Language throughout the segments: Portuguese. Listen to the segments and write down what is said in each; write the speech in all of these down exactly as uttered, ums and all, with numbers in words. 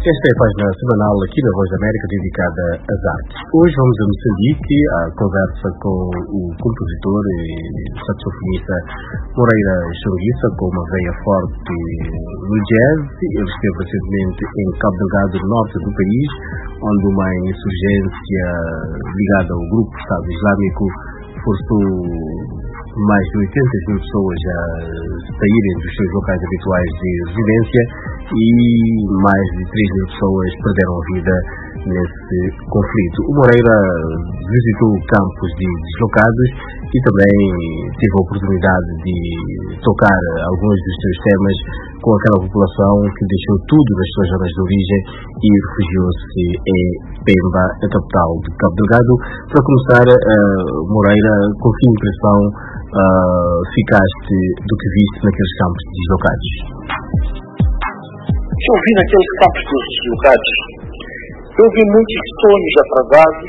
Esta é a página semanal aqui da Voz da América dedicada às artes. Hoje vamos a Moçambique, à conversa com o compositor e saxofonista Moreira Chunguissa, com uma veia forte no jazz. Ele esteve recentemente em Cabo Delgado, no norte do país, onde uma insurgência ligada ao grupo Estado Islâmico forçou mais de oitenta mil pessoas a saírem dos seus locais habituais de residência e mais de três mil pessoas perderam a vida nesse conflito. O Moreira visitou campos de deslocados e também teve a oportunidade de tocar alguns dos seus temas com aquela população que deixou tudo nas suas zonas de origem e refugiou-se em Pemba, a capital de Cabo Delgado. Para começar, uh, Moreira, com que impressão uh, ficaste do que viste naqueles campos deslocados? O que eu vi naqueles campos deslocados? Eu vi muitos sonhos atrasados,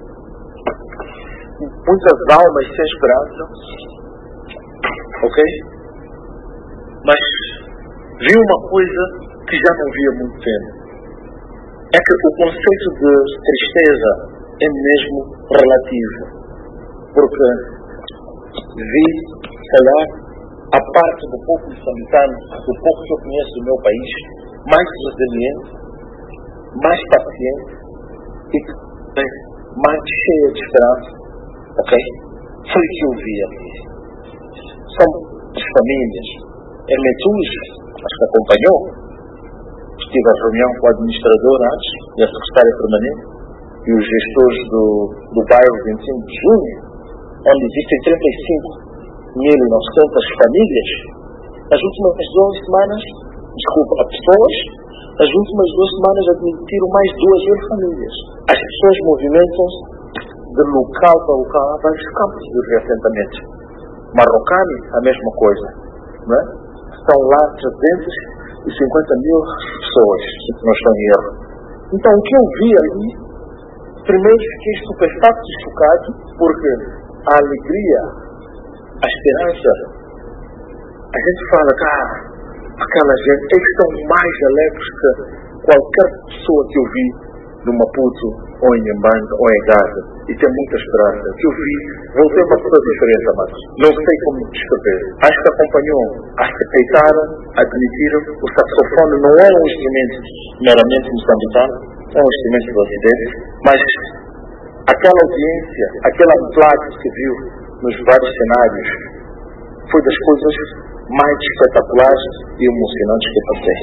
muitas almas sem esperança, ok? Mas vi uma coisa que já não vi há muito tempo. É que o conceito de tristeza é mesmo relativo. Porque vi, se calhar, a parte do povo moçambicano, do pouco que eu conheço do meu país, mais resiliente, mais paciente e mais cheia de esperança, ok? Foi o que eu vi ali. São as famílias. Em Metus, acho que acompanhou, estive a reunião com o administrador antes e a secretária permanente e os gestores do, do bairro vinte e cinco de junho, onde existem trinta e cinco mil e novecentas famílias. Nas últimas duas semanas, desculpa, pessoas, nas últimas duas semanas admitiram mais duas mil famílias. As pessoas movimentam-se de local para local a vários campos de reassentamento. Marrocani, a mesma coisa, não é? Estão lá trezentas e cinquenta mil pessoas, se não estou em erro. Então, o que eu vi ali, primeiro fiquei estupefacto e chocado, porque a alegria, a esperança, a gente fala que ah, aquela gente, eles estão mais alegres que qualquer pessoa que eu vi no Maputo, ou em Mbanda, ou em Gaza, e tem muita esperança. Que eu vi, voltei uma pessoa diferente, mas não sei como descrever. Acho que acompanhou, aceitaram, admitiram. O saxofone não é um instrumento meramente moçambicano, é um instrumento do Ocidente, mas aquela audiência, aquela amplitude que se viu nos vários cenários, foi das coisas mais espetaculares e emocionantes que eu passei.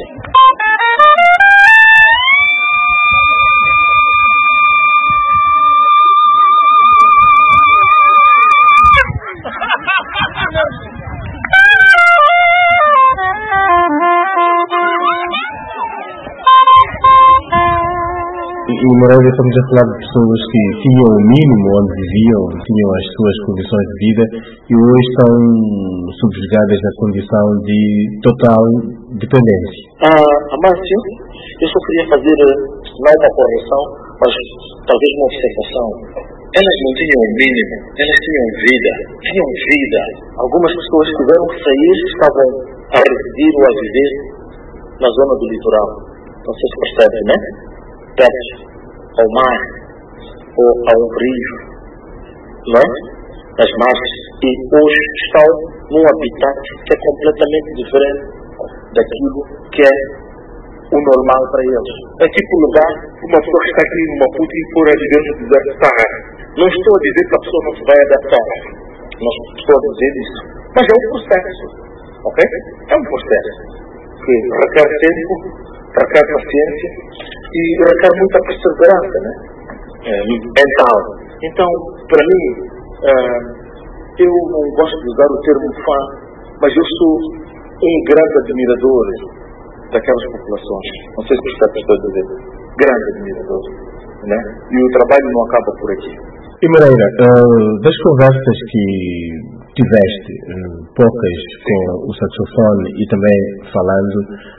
E Moreira, estamos a falar de pessoas que tinham o mínimo onde viviam, tinham as suas condições de vida e hoje estão subjugadas na condição de total dependência. Ah, Amâncio, eu só queria fazer não uma correção, mas talvez uma observação. Elas não tinham o mínimo, elas tinham vida, tinham vida. Algumas pessoas tiveram que sair, estavam a residir ou a viver na zona do litoral. Não sei se percebe, né? Perto ao mar ou a um rio, não é? Nas margens, e hoje estão num habitat que é completamente diferente daquilo que é o normal para eles. É tipo levar uma pessoa que está aqui no Maputo e pôr ali dentro do deserto do Sahara. Não estou a dizer que a pessoa não se vai adaptar, não estou a dizer isso, mas é um processo, ok? É um processo que requer tempo, requer paciência e requer muita perseverança, né? É, mental. Então, para mim, uh, eu não gosto de usar o termo fã, mas eu sou um grande admirador daquelas populações. Não sei se você está a dizer. Grande admirador, né? E o trabalho não acaba por aqui. E Moreira, uh, das conversas que tiveste, uh, poucas com o saxofone e também falando,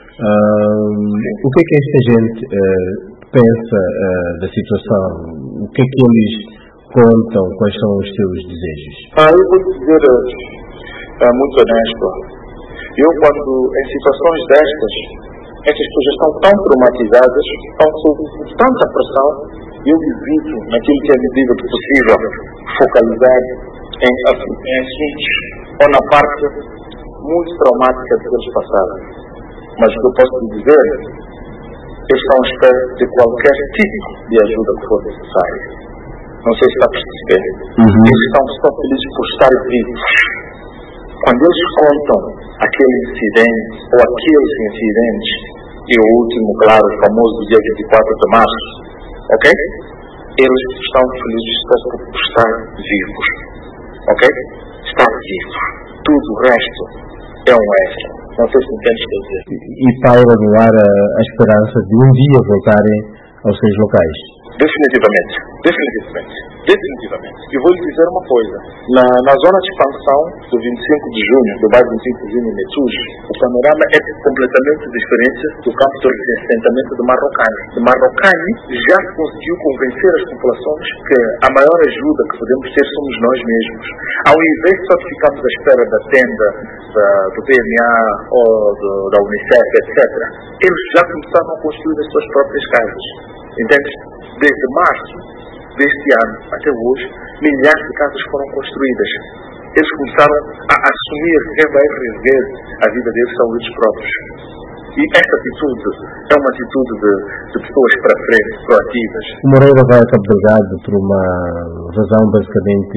uh, o que é que esta gente uh, pensa uh, da situação? O que é que eles contam? Quais são os seus desejos? Ah, eu vou dizer uh, muito honesto. Eu, quando em situações destas, Essas pessoas já estão tão traumatizadas, estão sob tanta pressão, eu evito, naquilo que é medida do possível, focalizar em, em assuntos ou na parte muito traumática do que eles passaram. Mas o que eu posso dizer, eles estão à espera de qualquer tipo de ajuda que for necessária. Não sei se está a perceber. Uhum. Eles estão só felizes por estar vivos. Quando eles contam aquele incidente ou aqueles incidentes, e o último, claro, o famoso dia vinte e quatro de março, ok? Eles estão felizes só por estar vivos, ok? Estar vivos. Tudo o resto é um extra. Não sei se me entendes o que eu dizer. E paira no ar a, a esperança de um dia voltarem aos seus locais? Definitivamente, definitivamente, definitivamente. E vou lhe dizer uma coisa. Na, na zona de expansão do vinte e cinco de junho, do bairro vinte e cinco de junho em Metuge, o panorama é completamente diferente do campo de assentamento de Marrocane. De Marrocane já conseguiu convencer as populações que a maior ajuda que podemos ter somos nós mesmos. Ao invés de só ficarmos à espera da tenda, da, do P M A ou do, da Unicef, etcétera, eles já começaram a construir as suas próprias casas. Entende? Desde março deste ano até hoje, milhares de casas foram construídas. Eles começaram a assumir quem vai rever a vida deles são eles próprios. E esta atitude é uma atitude de, de pessoas para frente, proativas. O Moreira vai a Cabo Delgado por uma razão basicamente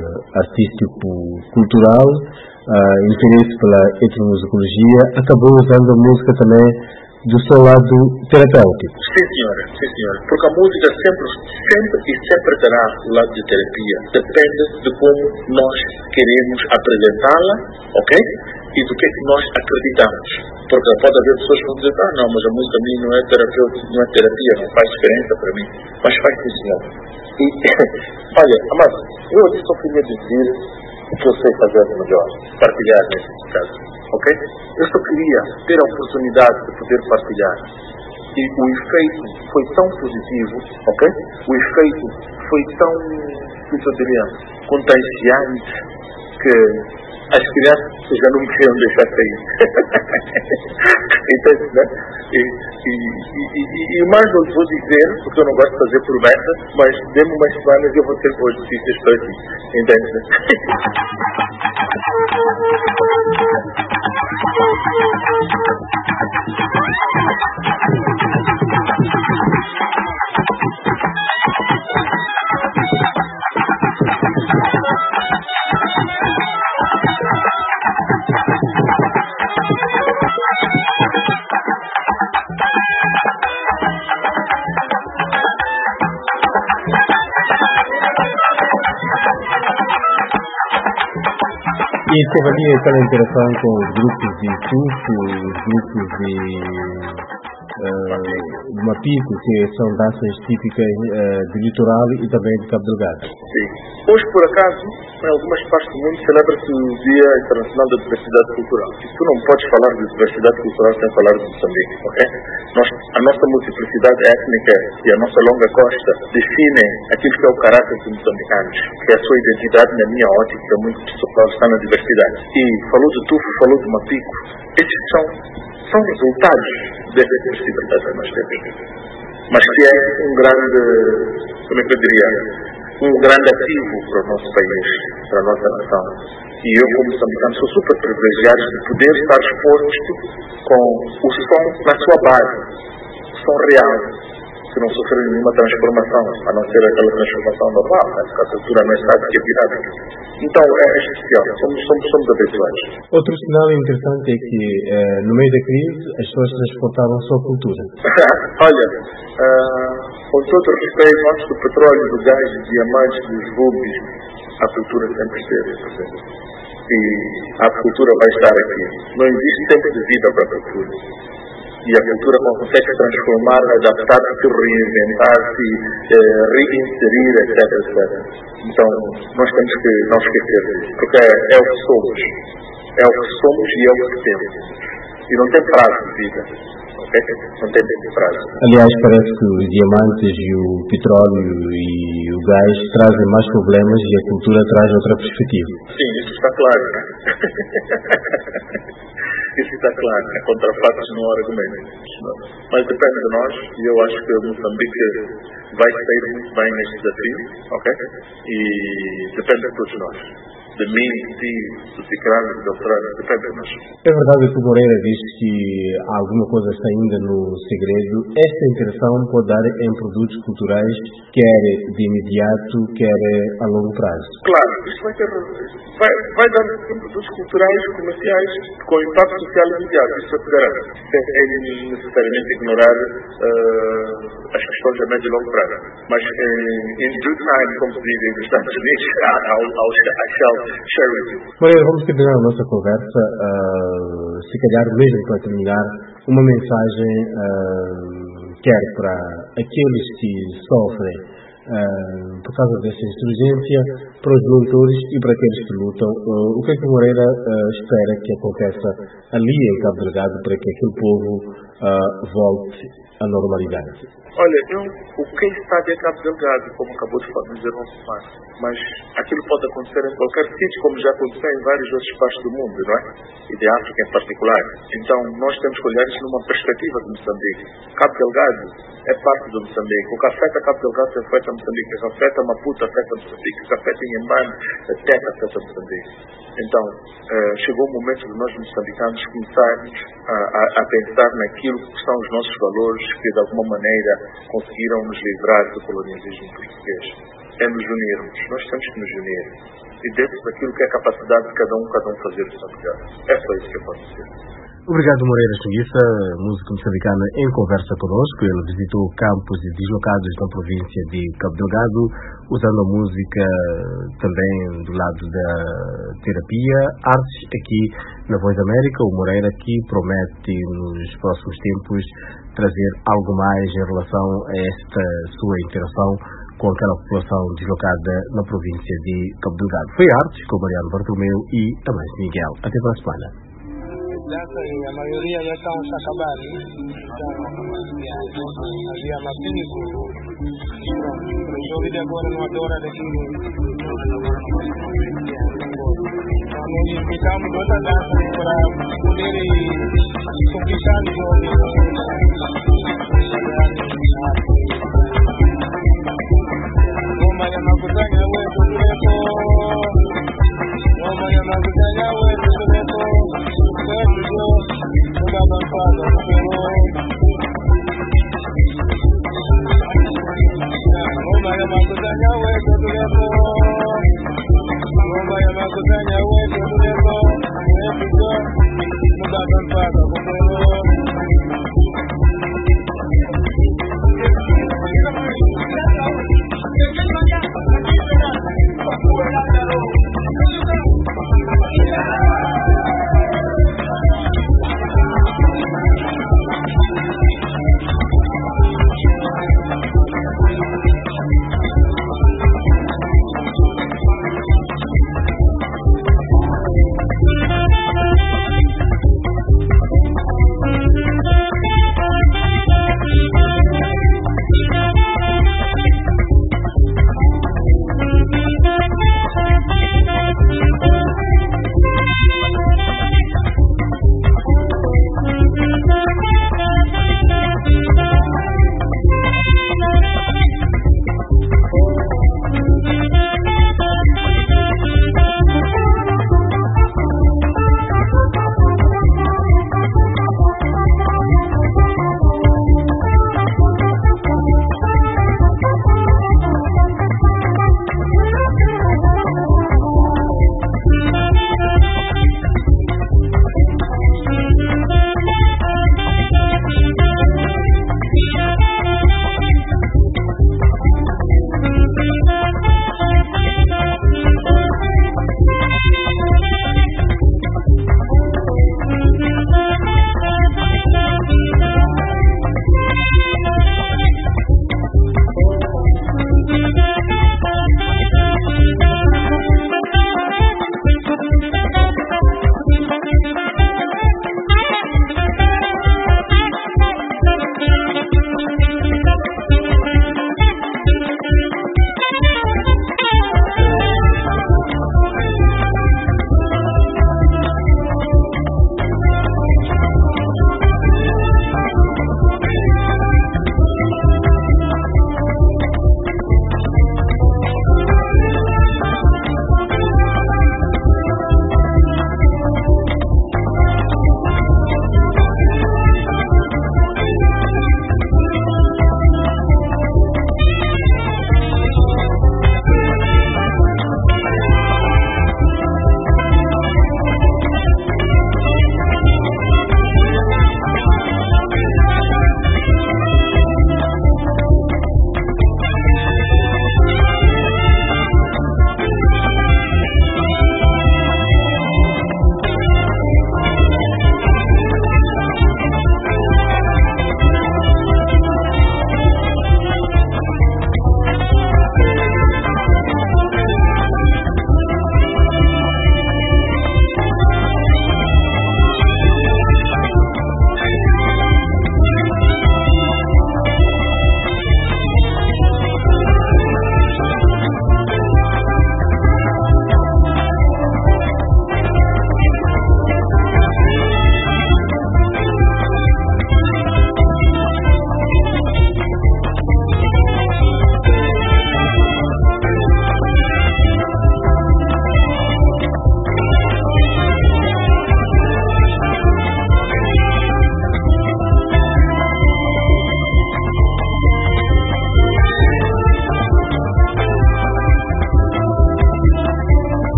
artístico-cultural, uh, interesse pela etnomusicologia, acabou usando a música também do seu lado terapêutico. Sim, senhora, sim, senhora. Porque a música sempre, sempre e sempre terá o lado de terapia. Depende de como nós queremos apresentá-la, ok? E do que é que nós acreditamos. Porque pode haver pessoas que vão dizer, ah, não, mas a música a mim não é terapêutica, não é terapia, não faz diferença para mim. Mas faz sim, senhor. E, olha, amado, eu aqui só queria dizer o que eu sei fazer melhor, partilhar nesse caso. Ok? Eu só queria ter a oportunidade de poder partilhar. E o efeito foi tão positivo, ok? O efeito foi tão, como eu diria, contagiante, que as crianças já não me queriam deixar sair. Entende, né? E, e, e, e, e mais não vou dizer, porque eu não gosto de fazer promessas, mas dê-me umas semanas e eu vou ter boas notícias para ti. Entende, né? E teve ali aquela interação com os grupos de surf, os grupos de, uh, de Mapico, que são danças típicas uh, do litoral e também de Cabo Delgado. Sim. Hoje, por acaso, em algumas partes do mundo celebra-se o Dia Internacional da Diversidade Cultural. E tu não podes falar de diversidade cultural sem falar de Moçambique, ok? Nós, a nossa multiplicidade étnica e a nossa longa costa definem aquilo que é o caráter dos moçambicanos, que é a sua identidade, na minha ótica, que é muito pessoal, está na diversidade. E falou de Tufo, falou de Mapico. Estes são, são resultados dessa diversidade que nós temos. Mas que é um grande, como é que eu diria, um grande ativo para o nosso país, para a nossa nação. E eu, como moçambicano, sou super privilegiado de poder estar exposto com o som na sua base, o som real, que não sofreu nenhuma transformação, a não ser aquela transformação normal, né? Porque a cultura não é estática, é virada. Então, é especial, somos, somos, somos habituais. Outro sinal interessante é que, eh, no meio da crise, as pessoas transportavam a sua cultura. Olha, uh, com todo o respeito, antes do petróleo, do gás, dos diamantes, dos rubis, a cultura sempre esteve presente. E a cultura vai estar aqui. Não existe tempo de vida para a cultura. E a cultura consegue transformar, adaptar-se, reinventar-se, eh, reinserir, etc, etcétera. Então, nós temos que não esquecer disso, porque é, é o que somos. É o que somos e é o que temos. E não tem prazo de vida. Okay? Não tem tempo prazo. Aliás, parece que os diamantes e o petróleo e o gás trazem mais problemas e a cultura traz outra perspectiva. Sim, isso está claro. isso está claro, é contra fatos, não há argumentos. Mas depende de nós, e eu acho que Moçambique vai sair muito bem neste desafio, ok? E depende de todos nós. De mim, de ti, do Ticrano, do Doutorano, depende de nós. É verdade que o Moreira diz que alguma coisa está ainda no segredo. Esta interação pode dar em produtos culturais, quer de imediato, quer a longo prazo. Claro, isto vai ter, vai, vai dar em produtos culturais, comerciais, com impacto social imediato, isso eu te garanto. É, é necessariamente ignorar uh, as questões a médio e longo prazo. Mas em due time, como se diz nos Estados Unidos, ao, ao, ao Moreira, vamos terminar a nossa conversa, uh, se calhar mesmo para terminar, uma mensagem uh, quer para aqueles que sofrem uh, por causa dessa insurgência, para os lutadores e para aqueles que lutam. Uh, o que é que o Moreira uh, espera que aconteça ali em Cabo Delgado para que aquele povo uh, volte à normalidade? Olha, eu, o que está de Cabo Delgado, como acabou de dizer o nosso Márcio, mas aquilo pode acontecer em qualquer sítio, como já aconteceu em vários outros partes do mundo, não é? E de África em particular. Então, nós temos que olhar isso numa perspectiva de Moçambique. Cabo Delgado é parte do Moçambique. O que afeta Cabo Delgado afeta Moçambique. O que afeta Maputo afeta Moçambique. O que afeta Inhambane até afeta Moçambique. Então, eh, chegou o momento de nós moçambicanos começarmos a, a, a pensar naquilo que são os nossos valores, que de alguma maneira conseguiram nos livrar do colonialismo português. É nos unirmos. Nós temos que nos unir. E dentro daquilo que é a capacidade de cada um, cada um fazer o seu melhor. É só isso que eu posso dizer. Obrigado, Moreira Xunguissa, músico moçambicano, em conversa conosco. Ele visitou campos deslocados na província de Cabo Delgado, usando a música também do lado da terapia, artes aqui na Voz da América. O Moreira aqui promete nos próximos tempos trazer algo mais em relação a esta sua interação com aquela população deslocada na província de Cabo Delgado. Foi artes com Mariano Bartolomeu e Amâncio Miguel. Até para a semana. A maioria já estão a acabar. Havia mapico. O jogo de agora não adora daquilo. Nós invitamos outra dança para poder conquistar o jogo.